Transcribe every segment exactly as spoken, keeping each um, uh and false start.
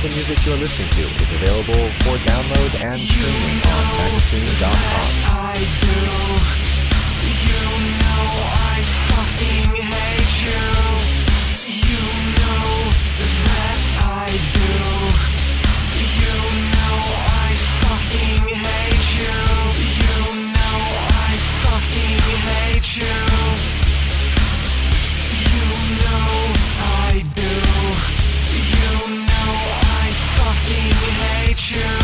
the music you're listening to is available for download and streaming on magnatune dot com. I do. You know I fucking hate you. You know that I do. You know I fucking hate you. You know I fucking hate you. You know I do. You know I fucking hate you.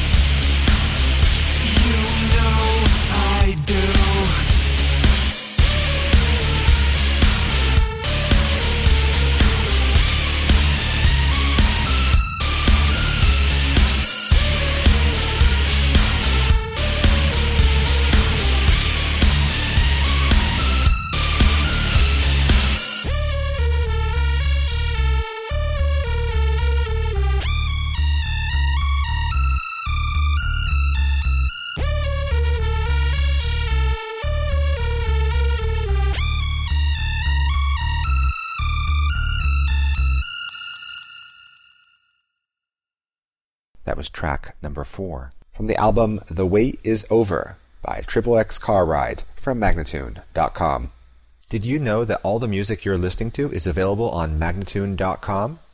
You know I do. That was track number four from the album The Wait Is Over by Triple X Car Ride from magnatune dot com. Did you know that all the music you're listening to is available on magnatune dot com?